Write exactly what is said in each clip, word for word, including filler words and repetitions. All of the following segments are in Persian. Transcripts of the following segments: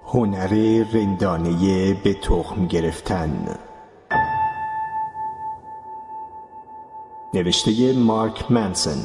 هنر رندانه به تخم گرفتن. نوشته مارک منسون.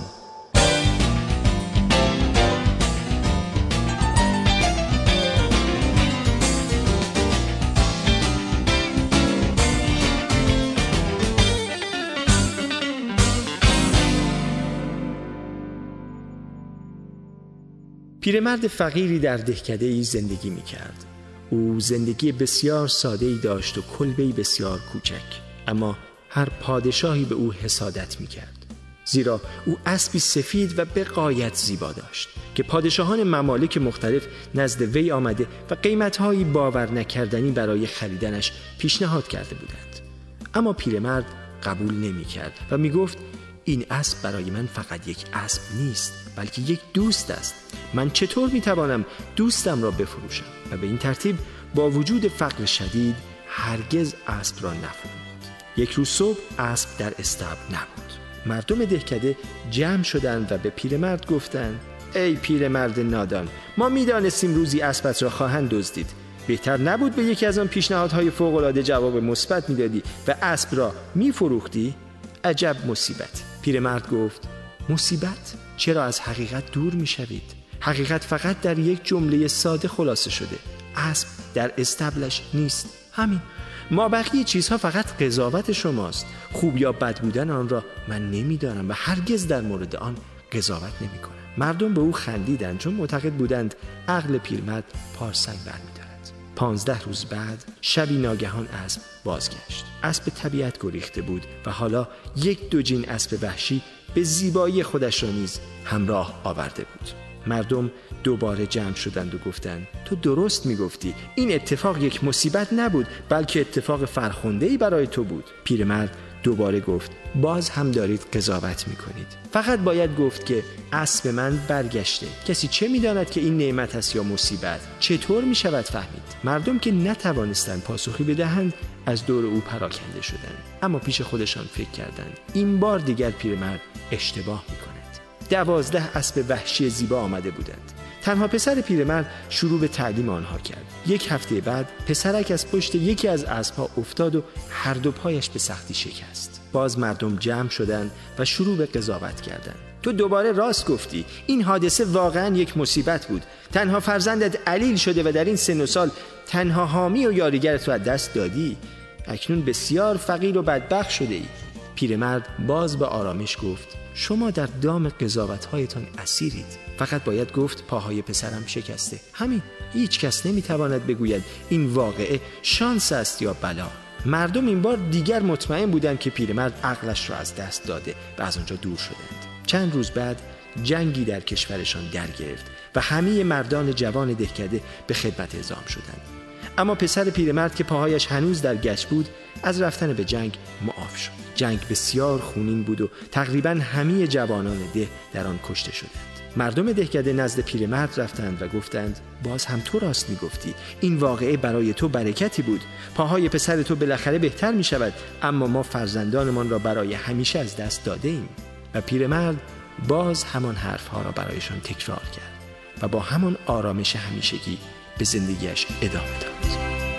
پیرمرد فقیری در دهکده‌ای زندگی می‌کرد. او زندگی بسیار ساده‌ای داشت و کلبه‌ای بسیار کوچک، اما هر پادشاهی به او حسادت می‌کرد، زیرا او اسبی سفید و به غایت زیبا داشت که پادشاهان ممالک مختلف نزد وی آمده و قیمت‌هایی باور نکردنی برای خریدنش پیشنهاد کرده بودند. اما پیرمرد قبول نمی‌کرد و می‌گفت این اسب برای من فقط یک اسب نیست، بلکه یک دوست است. من چطور میتوانم دوستم را بفروشم؟ و به این ترتیب با وجود فقر شدید هرگز اسب را نفروخت. یک روز صبح اسب در استبل نبود. مردم دهکده جمع شدند و به پیرمرد گفتند ای پیرمرد نادان، ما میدانستیم روزی اسبت را خواهند دزدید. بهتر نبود به یکی از آن پیشنهادهای فوق‌العاده جواب مثبت میدادی و اسب را میفروختی؟ عجب مصیبت. پیرمرد گفت مصیبت؟ چرا از حقیقت دور می شوید؟ حقیقت فقط در یک جمله ساده خلاصه شده. اسب در استبلش نیست. همین. ما بقیه چیزها فقط قضاوت شماست. خوب یا بد بودن آن را من نمیدانم و هرگز در مورد آن قضاوت نمی کنم. مردم به او خندیدند چون معتقد بودند عقل پیرمرد پارسنگ برمی‌دارد. پانزده روز بعد شبی ناگهان اسب بازگشت. اسب طبیعت گریخته بود و حالا یک دوجین اسب وحشی به زیبایی خودش را نیز همراه آورده بود. مردم دوباره جمع شدند و گفتند تو درست میگفتی، این اتفاق یک مصیبت نبود بلکه اتفاق فرخنده‌ای برای تو بود. پیرمرد دوباره گفت باز هم دارید قضاوت میکنید. فقط باید گفت که اسب من برگشته. کسی چه میداند که این نعمت است یا مصیبت؟ چطور میشود فهمید؟ مردم که نتوانستند پاسخی بدهند از دور او پراکنده شدند، اما پیش خودشان فکر کردند این بار دیگر پیرمرد اشتباه میکند. دوازده اسب وحشی زیبا آمده بودند. تنها پسر پیرمرد شروع به تعلیم آنها کرد. یک هفته بعد پسرک از پشت یکی از اسب‌ها افتاد و هر دو پایش به سختی شکست. باز مردم جمع شدند و شروع به قضاوت کردند. تو دوباره راست گفتی، این حادثه واقعا یک مصیبت بود. تنها فرزندت علیل شده و در این سن و سال تنها حامی و یاریگرت رو از دست دادی. اکنون بسیار فقیر و بدبخت شده ای. پیرمرد باز به آرامش گفت شما در دام قضاوت‌هایتان اسیرید. فقط باید گفت پاهای پسرم شکسته. همین. هیچ کس نمیتواند بگوید این واقعه شانس است یا بلا. مردم این بار دیگر مطمئن بودند که پیرمرد عقلش را از دست داده و از آنجا دور شدند. چند روز بعد جنگی در کشورشان در گرفت و همه مردان جوان دهکده به خدمت اعزام شدند. اما پسر پیرمرد که پاهایش هنوز در گچ بود از رفتن به جنگ معاف شد. جنگ بسیار خونین بود و تقریباً همه جوانان ده در آن کشته شدند. مردم دهکده نزد پیرمرد رفتند و گفتند باز هم تو راست میگفتی، این واقعه برای تو برکتی بود. پاهای پسر تو بالاخره بهتر می شود، اما ما فرزندانمان را برای همیشه از دست داده ایم. و پیرمرد باز همان حرفها را برایشان تکرار کرد و با همان آرامش همیشگی به زندگیش ادامه داد.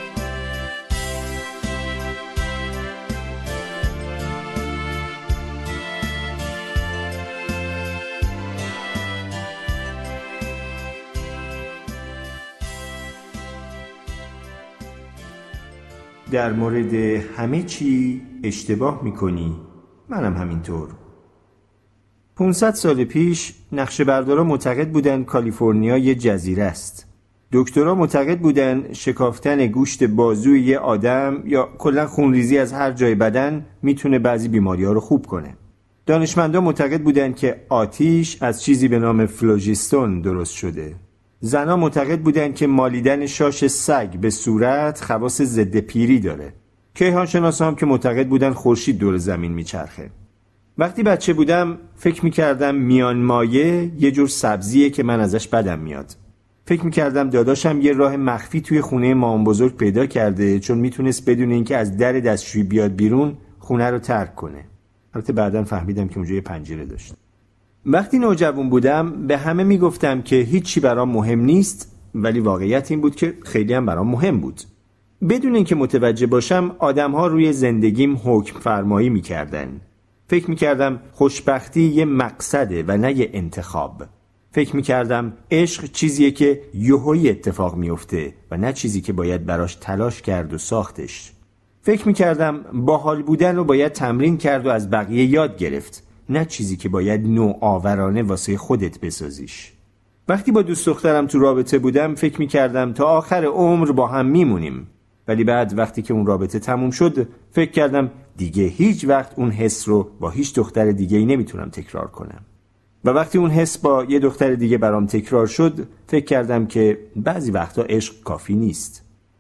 در مورد همه چی اشتباه میکنی، منم همینطور. پانصد سال پیش نقشه‌بردارا معتقد بودند کالیفرنیا یه جزیره است. دکترها معتقد بودند شکافتن گوشت بازوی یه آدم یا کلا خونریزی از هر جای بدن میتونه بعضی بیماری‌ها رو خوب کنه. دانشمندان معتقد بودند که آتش از چیزی به نام فلوژیستون درست شده. زنها معتقد بودند که مالیدن شاش سگ به صورت خواص ضد پیری داره. کیهانشناسا هم که معتقد بودند خورشید دور زمین میچرخه. وقتی بچه بودم فکر میکردم میان مایه یه جور سبزیه که من ازش بدم میاد. فکر میکردم داداشم یه راه مخفی توی خونه مام بزرگ پیدا کرده چون میتونست بدون اینکه از در دستشویی بیاد بیرون خونه رو ترک کنه. البته بعداً فهمیدم که اونجا یه پنجره داشت. وقتی نوجوان بودم به همه میگفتم که هیچی برام مهم نیست ولی واقعیت این بود که خیلی هم برام مهم بود. بدون اینکه متوجه باشم آدم‌ها روی زندگیم حکم فرمایی می‌کردن. فکر می‌کردم خوشبختی یه مقصده و نه یه انتخاب. فکر می‌کردم عشق چیزیه که یهویی اتفاق میفته و نه چیزی که باید براش تلاش کرد و ساختش. فکر می‌کردم باحال بودن رو باید تمرین کرد و از بقیه یاد گرفت، نه چیزی که باید نوآورانه واسه خودت بسازیش. وقتی با دوست دخترم تو رابطه بودم فکر می‌کردم تا آخر عمر با هم میمونیم. ولی بعد وقتی که اون رابطه تموم شد فکر کردم دیگه هیچ وقت اون حس رو با هیچ دختر دیگه‌ای نمیتونم تکرار کنم. و وقتی اون حس با یه دختر دیگه برام تکرار شد فکر کردم که بعضی وقتا عشق کافی نیست.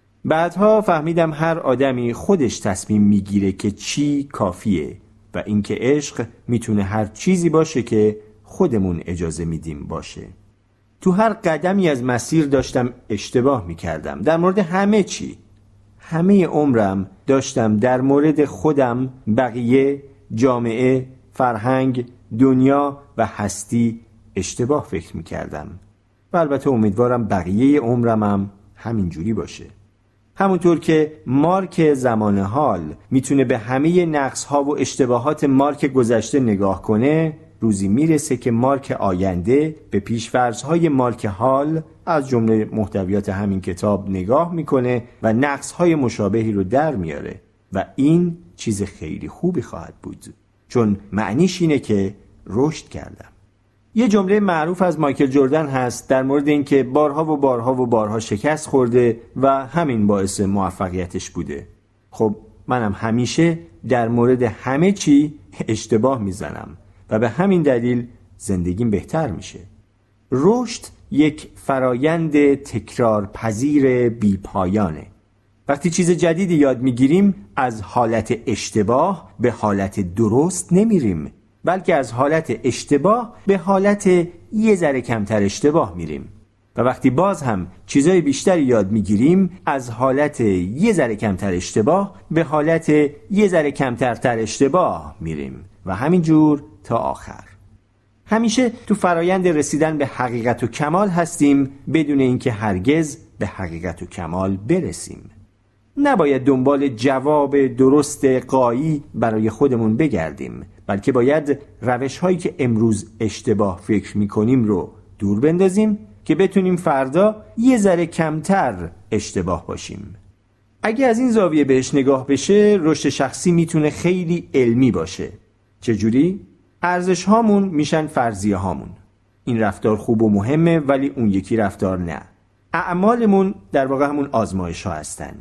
بعدها فهمیدم هر آدمی خودش تصمیم میگیره که چی کافیه و اینکه عشق میتونه هر چیزی باشه که خودمون اجازه میدیم باشه. تو هر قدمی از مسیر داشتم اشتباه میکردم در مورد همه چی. همه عمرم داشتم در مورد خودم، بقیه، جامعه، فرهنگ، دنیا و هستی اشتباه فکر میکردم و البته امیدوارم بقیه عمرم هم همینجوری باشه. همونطور که مارک زمان حال میتونه به همه نقص‌ها و اشتباهات مارک گذشته نگاه کنه، روزی میرسه که مارک آینده به پیش‌فرض‌های مارک حال از جمله محتویات همین کتاب نگاه میکنه و نقص‌های مشابهی رو در میاره و این چیز خیلی خوبی خواهد بود، چون معنیش اینه که رشد کردم. یه جمله معروف از مایکل جردن هست در مورد این که بارها و بارها و بارها شکست خورده و همین باعث موفقیتش بوده. خب منم همیشه در مورد همه چی اشتباه میزنم و به همین دلیل زندگیم بهتر میشه. رشد یک فرایند تکرار پذیر بی پایانه. وقتی چیز جدیدی یاد میگیریم از حالت اشتباه به حالت درست نمیریم، بلکه از حالت اشتباه به حالت یه ذره کمتر اشتباه میریم و وقتی باز هم چیزای بیشتری یاد میگیریم از حالت یه ذره کمتر اشتباه به حالت یه ذره کمتر تر اشتباه میریم و همینجور تا آخر. همیشه تو فرایند رسیدن به حقیقت و کمال هستیم بدون اینکه هرگز به حقیقت و کمال برسیم. نباید دنبال جواب درست قایی برای خودمون بگردیم، بلکه باید روش هایی که امروز اشتباه فکر میکنیم رو دور بندازیم که بتونیم فردا یه ذره کمتر اشتباه باشیم. اگه از این زاویه بهش نگاه بشه رشد شخصی میتونه خیلی علمی باشه. چجوری؟ ارزش هامون میشن فرضیه هامون. این رفتار خوب و مهمه ولی اون یکی رفتار نه. اعمالمون در واقع همون آزمایش ها هستن.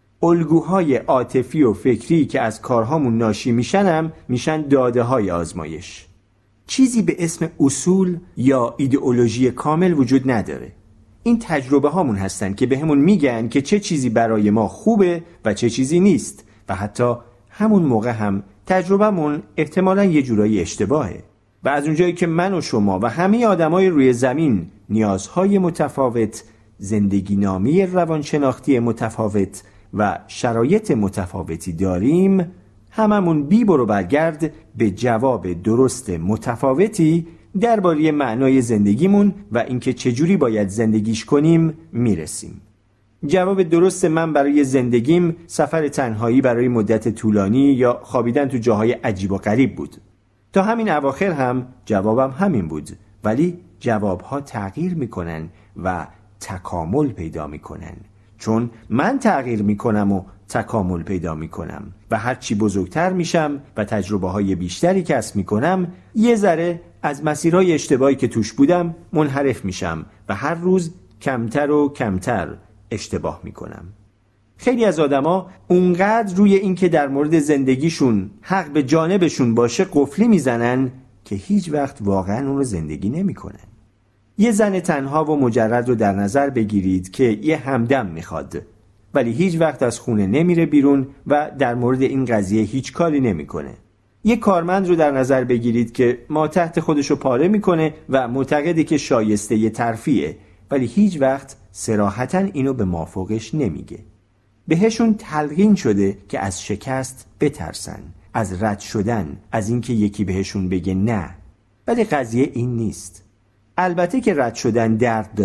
الگوهای عاطفی و فکری که از کارهامون ناشی میشن هم میشن داده های آزمایش. چیزی به اسم اصول یا ایدئولوژی کامل وجود نداره. این تجربه هامون هستن که به همون میگن که چه چیزی برای ما خوبه و چه چیزی نیست و حتی همون موقع هم تجربهمون احتمالاً یه جورایی اشتباهه و از اونجایی که من و شما و همه آدمای روی زمین نیازهای متفاوت، زندگی نامی روانشناختی متفاوت و شرایط متفاوتی داریم، هممون بی برو برگرد به جواب درست متفاوتی درباره معنای زندگیمون و اینکه چجوری باید زندگیش کنیم میرسیم. جواب درست من برای زندگیم سفر تنهایی برای مدت طولانی یا خوابیدن تو جاهای عجیب و غریب بود. تا همین اواخر هم جوابم همین بود، ولی جوابها تغییر میکنن و تکامل پیدا میکنن، چون من تغییر میکنم و تکامل پیدا میکنم و هرچی بزرگتر میشم و تجربه های بیشتری کسب میکنم یه ذره از مسیرهای اشتباهی که توش بودم منحرف میشم و هر روز کمتر و کمتر اشتباه میکنم. خیلی از آدما اونقدر روی این که در مورد زندگیشون حق به جانبشون باشه قفلی میزنن که هیچ وقت واقعا اون رو زندگی نمیکنن. یه زن تنها و مجرد رو در نظر بگیرید که یه همدم میخواد ولی هیچ وقت از خونه نمیره بیرون و در مورد این قضیه هیچ کاری نمیکنه. یه کارمند رو در نظر بگیرید که ما تحت خودشو پاره میکنه و معتقده که شایسته یه ترفیه ولی هیچ وقت صراحتاً اینو به مافوقش نمیگه. بهشون تلقین شده که از شکست بترسن، از رد شدن، از اینکه یکی بهشون بگه نه. ولی قضیه این نیست. البته که رد شدن درد داره،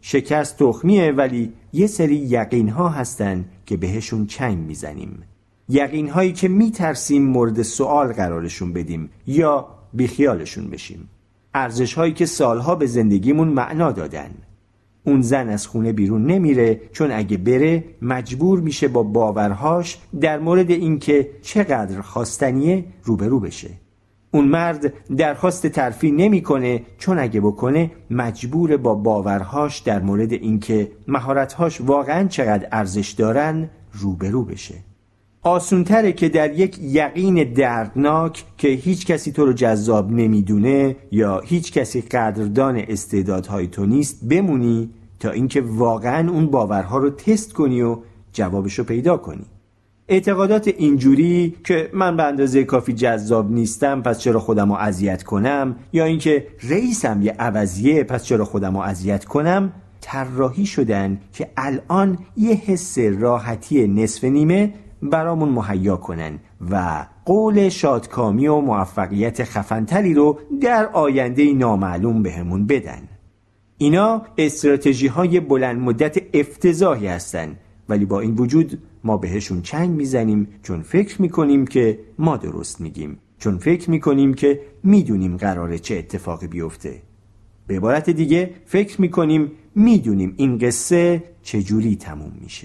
شکست تخمیه، ولی یه سری یقین ها هستن که بهشون چنگ میزنیم. یقین هایی که میترسیم مورد سوال قرارشون بدیم یا بیخیالشون بشیم. ارزش هایی که سالها به زندگیمون معنا دادن. اون زن از خونه بیرون نمیره چون اگه بره مجبور میشه با باورهاش در مورد اینکه چقدر خواستنیه روبرو بشه. اون مرد درخواست ترفیع نمیکنه چون اگه بکنه مجبور با باورهاش در مورد اینکه مهارت‌هاش واقعاً چقدر ارزش دارن روبرو بشه. آسونتره که در یک یقین دردناک که هیچ کسی تو رو جذاب نمیدونه یا هیچ کسی قدردان استعدادهای تو نیست بمونی تا اینکه واقعاً اون باورها رو تست کنی و جوابشو پیدا کنی. اعتقادات اینجوری که من به اندازه کافی جذاب نیستم پس چرا خودمو اذیت کنم، یا اینکه رئیسم یه عوضیه پس چرا خودمو اذیت کنم، طراحی شدن که الان یه حس راحتی نصف نیمه برامون مهیا کنن و قول شادکامی و موفقیت خفنتری رو در آینده نامعلوم بهمون بدن. اینا استراتژی های بلند مدت افتضاحی هستن، ولی با این وجود ما بهشون چنگ میزنیم چون فکر میکنیم که ما درست میگیم، چون فکر میکنیم که میدونیم قراره چه اتفاقی بیفته. به عبارت دیگه فکر میکنیم میدونیم این قصه چجوری تموم میشه.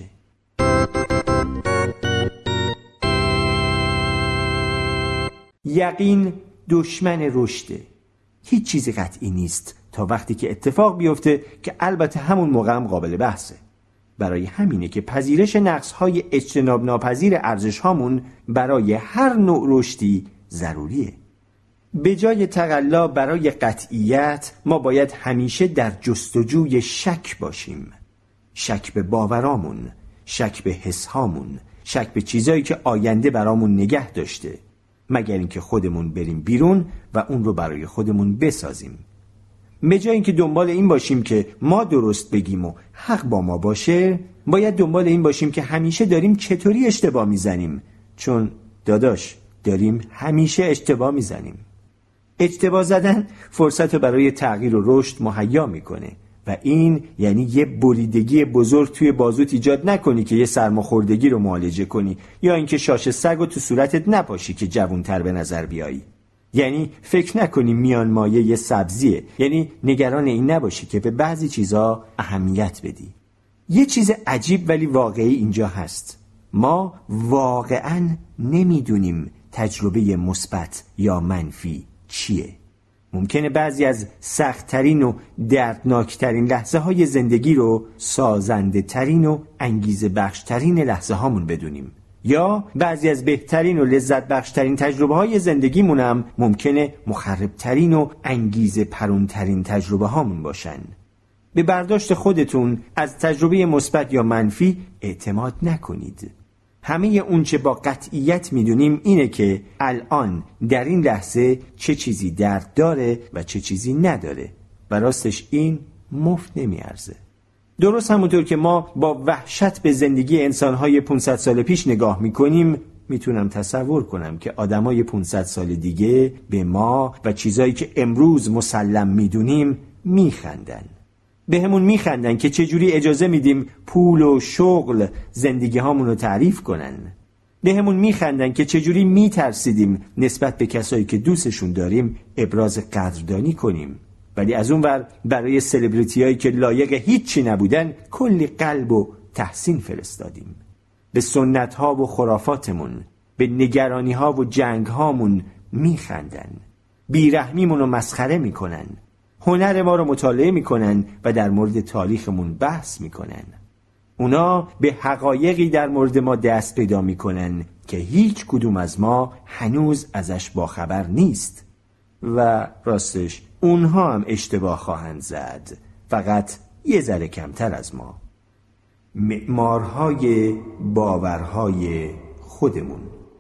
یقین دشمن رشده. هیچ چیزی قطعی نیست تا وقتی که اتفاق بیفته که البته همون موقع هم قابل بحثه. برای همینه که پذیرش نقص‌های اجتناب ناپذیر ارزش‌هامون برای هر نوع رشدی ضروریه. به جای تقلا برای قطعیت ما باید همیشه در جستجوی شک باشیم. شک به باورامون، شک به حس‌هامون، شک به چیزایی که آینده برامون نگه داشته، مگر اینکه خودمون بریم بیرون و اون رو برای خودمون بسازیم. به جای اینکه دنبال این باشیم که ما درست بگیم و حق با ما باشه، باید دنبال این باشیم که همیشه داریم چطوری اشتباه میزنیم، چون داداش داریم همیشه اشتباه میزنیم. اشتباه زدن فرصت رو برای تغییر و رشد مهیا میکنه و این یعنی یه بریدگی بزرگ توی بازوت ایجاد نکنی که یه سرماخوردگی رو معالجه کنی، یا اینکه شاش سگ رو تو صورتت نپاشی که جوان‌تر به نظر بیایی. یعنی فکر نکنی میان مایه یه سبزیه، یعنی نگران این نباشی که به بعضی چیزا اهمیت بدی. یه چیز عجیب ولی واقعی اینجا هست. ما واقعاً نمیدونیم تجربه مثبت یا منفی چیه. ممکنه بعضی از سخت‌ترین و دردناکترین لحظه های زندگی رو سازنده ترین و انگیزه بخشترین لحظه هامون بدونیم، یا بعضی از بهترین و لذت بخشترین تجربه های زندگیمون هم ممکنه مخربترین و انگیزه پرونترین تجربه هامون باشن. به برداشت خودتون از تجربه مثبت یا منفی اعتماد نکنید. همه اون چه با قطعیت میدونیم اینه که الان در این لحظه چه چیزی درد داره و چه چیزی نداره و راستش این مفت نمیارزه. درست همونطور که ما با وحشت به زندگی انسانهای پانصد سال پیش نگاه میکنیم، میتونم تصور کنم که آدمای پانصد سال دیگه به ما و چیزایی که امروز مسلم میدونیم میخندن. به همون میخندن که چجوری اجازه میدیم پول و شغل زندگی هامون رو تعریف کنن. به همون میخندن که چجوری میترسیدیم نسبت به کسایی که دوستشون داریم ابراز قدردانی کنیم، ولی از اون ور برای سلبریتی هایی که لایق هیچی نبودن کلی قلب و تحسین فرستادیم. به سنت ها و خرافاتمون، به نگرانی ها و جنگ هامون میخندن. بیرحمیمون رو مسخره میکنن. هنر ما رو مطالعه میکنن و در مورد تاریخمون بحث میکنن. اونا به حقایقی در مورد ما دست پیدا میکنن که هیچ کدوم از ما هنوز ازش باخبر نیست و راستش اونها هم اشتباه خواهند زد، فقط یه ذره کمتر از ما. معمارهای باورهای خودمون.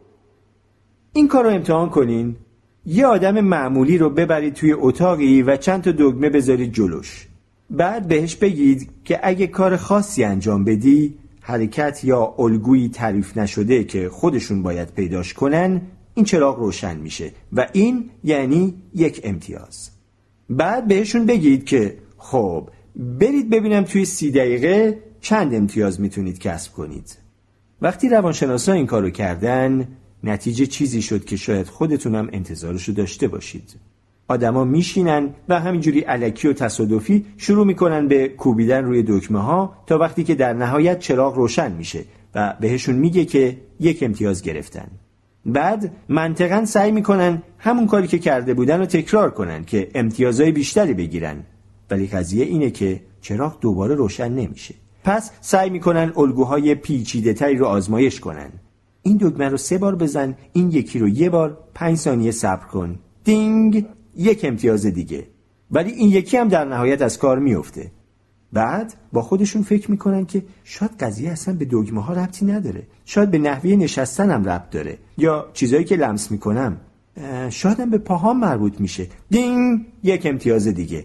این کار رو امتحان کنین. یه آدم معمولی رو ببرید توی اتاقی و چند تا دگمه بذارید جلوش. بعد بهش بگید که اگه کار خاصی انجام بدی، حرکت یا الگویی تعریف نشده که خودشون باید پیداش کنن، این چراغ روشن میشه و این یعنی یک امتیاز. بعد بهشون بگید که خب برید ببینم توی سی دقیقه چند امتیاز میتونید کسب کنید. وقتی روانشناسا این کارو کردن، نتیجه چیزی شد که شاید خودتونم انتظارشو داشته باشید. آدما میشینن و همینجوری الکی و تصادفی شروع میکنن به کوبیدن روی دکمه ها تا وقتی که در نهایت چراغ روشن میشه و بهشون میگه که یک امتیاز گرفتن. بعد منطقاً سعی میکنن همون کاری که کرده بودن رو تکرار کنن که امتیازهای بیشتری بگیرن، ولی قضیه اینه که چراغ دوباره روشن نمیشه. پس سعی میکنن الگوهای پیچیده تری رو آزمایش کنن. این دکمه رو سه بار بزن، این یکی رو یه بار، پنج ثانیه صبر کن، دینگ، یک امتیاز دیگه. ولی این یکی هم در نهایت از کار میفته. بعد با خودشون فکر میکنن که شاید قضیه اصلا به دکمه ها ربطی نداره، شاید به نحوه نشستنم ربط داره، یا چیزایی که لمس میکنم، شاید هم به پاهام مربوط میشه، دینگ، یک امتیاز دیگه.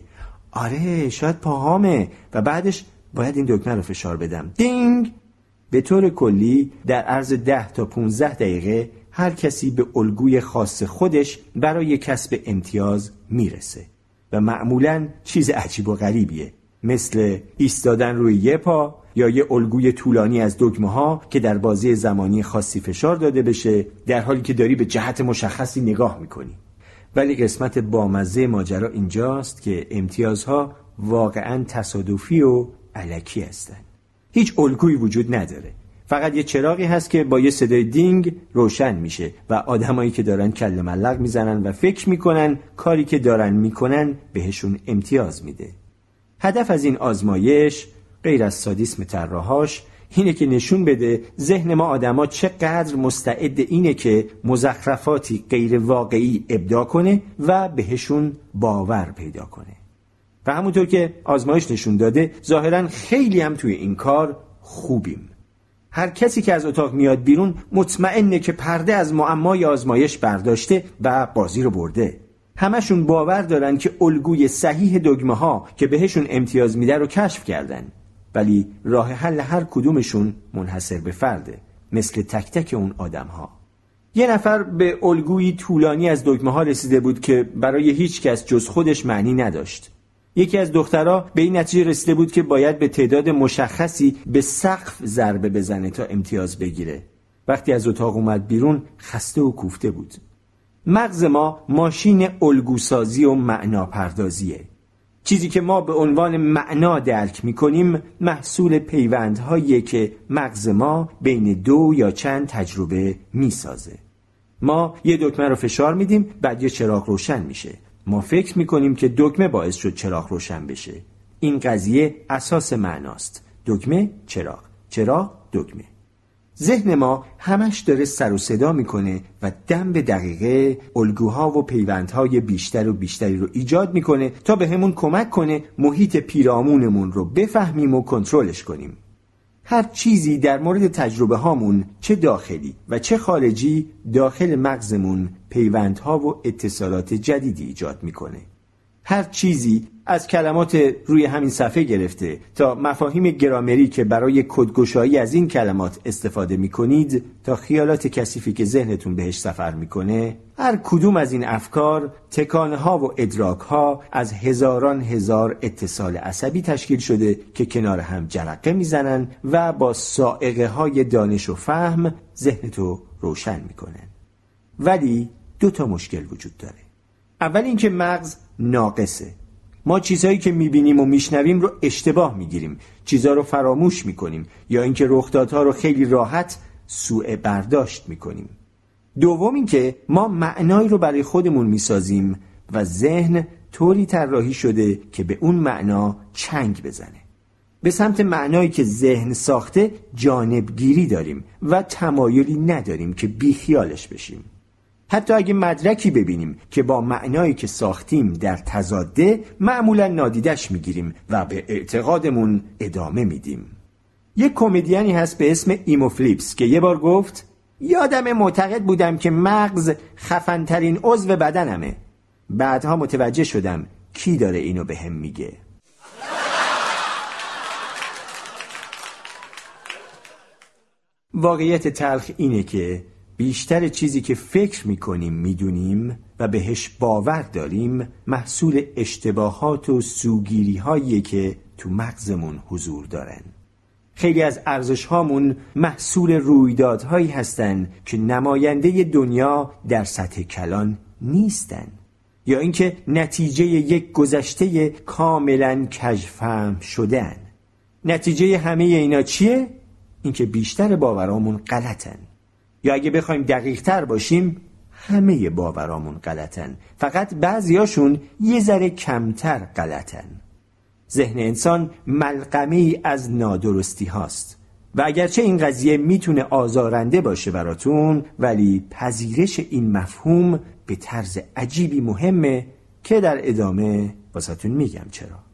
آره شاید پاهامه و بعدش باید این دکمه رو فشار بدم، دینگ. به طور کلی در عرض ده تا پونزده دقیقه هر کسی به الگوی خاص خودش برای کسب امتیاز میرسه و معمولاً چیز عجیب و غریبیه، مثل ایستادن روی یه پا یا یه الگوی طولانی از دکمه ها که در بازه زمانی خاصی فشار داده بشه در حالی که داری به جهت مشخصی نگاه میکنی. ولی قسمت بامزه ماجرا اینجاست که امتیازها واقعاً تصادفی و الکی هستن. هیچ الگویی وجود نداره. فقط یه چراغی هست که با یه صدای دینگ روشن میشه و آدمایی که دارن کله ملق میزنن و فکر میکنن کاری که دارن میکنن بهشون امتیاز میده. هدف از این آزمایش غیر از سادیسم طراحاش اینه که نشون بده ذهن ما آدما چقدر مستعد اینه که مزخرفاتی غیر واقعی ابداع کنه و بهشون باور پیدا کنه. و همونطور که آزمایش نشون داده ظاهراً خیلی هم توی این کار خوبیم. هر کسی که از اتاق میاد بیرون مطمئنه که پرده از معمای آزمایش برداشته و بازی رو برده. همشون باور دارن که الگوی صحیح دکمه ها که بهشون امتیاز میده رو کشف کردن، ولی راه حل هر کدومشون منحصر به فرده، مثل تک تک اون آدم ها. یه نفر به الگوی طولانی از دکمه ها رسیده بود که برای هیچ کس جز خودش معنی نداشت. یکی از دخترها به این نتیجه رسیده بود که باید به تعداد مشخصی به سقف ضربه بزنه تا امتیاز بگیره. وقتی از اتاق اومد بیرون خسته و کوفته بود. مغز ما ماشین الگوسازی و معنا پردازیه. چیزی که ما به عنوان معنا درک می‌کنیم محصول پیوندهایی که مغز ما بین دو یا چند تجربه می‌سازه. ما یه دکمه رو فشار میدیم، بعد یه چراغ روشن میشه. ما فکر میکنیم که دکمه باعث شد چراغ روشن بشه. این قضیه اساس معناست. دکمه، چراغ، چراغ، دکمه. ذهن ما همش داره سر و صدا میکنه و دم به دقیقه الگوها و پیوندهای بیشتر و بیشتری رو ایجاد میکنه تا به همون کمک کنه محیط پیرامونمون رو بفهمیم و کنترلش کنیم. هر چیزی در مورد تجربه هامون، چه داخلی و چه خارجی، داخل مغزمون پیوندها و اتصالات جدیدی ایجاد میکنه. هر چیزی از کلمات روی همین صفحه گرفته تا مفاهیم گرامری که برای کدگشایی از این کلمات استفاده میکنید تا خیالات کثیفی که ذهنتون بهش سفر میکنه، هر کدوم از این افکار، تکانه ها و ادراک ها از هزاران هزار اتصال عصبی تشکیل شده که کنار هم جرقه میزنن و با سائقه های دانش و فهم ذهنتو روشن میکنن. ولی دو تا مشکل وجود داره. اول اینکه مغز ناقصه. ما چیزهایی که میبینیم و میشنویم رو اشتباه میگیریم، چیزها رو فراموش میکنیم یا اینکه رخدادها رو خیلی راحت سوء برداشت میکنیم. دوم اینکه ما معنایی رو برای خودمون میسازیم و ذهن طوری طراحی شده که به اون معنا چنگ بزنه. به سمت معنایی که ذهن ساخته جانبگیری داریم و تمایلی نداریم که بیخیالش بشیم. حتی اگه مدرکی ببینیم که با معنایی که ساختیم در تضاده، معمولا نادیدش میگیریم و به اعتقادمون ادامه میدیم. یک کمدیانی هست به اسم ایمو فلیپس که یه بار گفت یادم معتقد بودم که مغز خفن‌ترین عضو بدنمه. بعدها متوجه شدم کی داره اینو به هم میگه. واقعیت تلخ اینه که بیشتر چیزی که فکر میکنیم میدونیم و بهش باور داریم محصول اشتباهات و سوگیری هایی که تو مغزمون حضور دارن. خیلی از ارزش هامون محصول رویدادهایی هستن که نماینده دنیا در سطح کلان نیستن، یا اینکه نتیجه یک گذشته کاملا کژفهم شدن. نتیجه همه اینا چیه؟ اینکه بیشتر باورامون غلطن، یا اگه بخوایم دقیق تر باشیم همه باورامون غلطن، فقط بعضیاشون یه ذره کمتر غلطن. ذهن انسان ملغمه‌ای از نادرستی هاست و اگرچه این قضیه میتونه آزارنده باشه براتون، ولی پذیرش این مفهوم به طرز عجیبی مهمه که در ادامه واسهتون میگم چرا.